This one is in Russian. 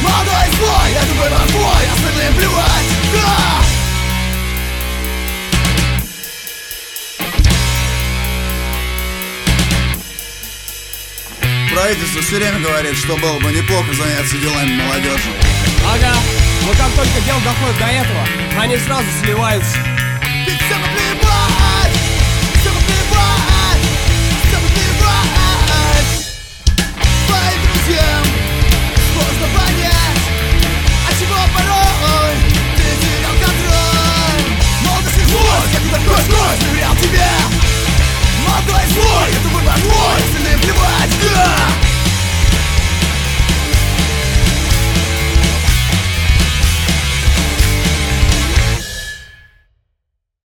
Молодой свой, это выбор твой, остальным плевать. Правительство все время говорит, что было бы неплохо заняться делами молодежи. Ага, но как только дело доходит до этого, они сразу сливаются. Ведь всем наплевать.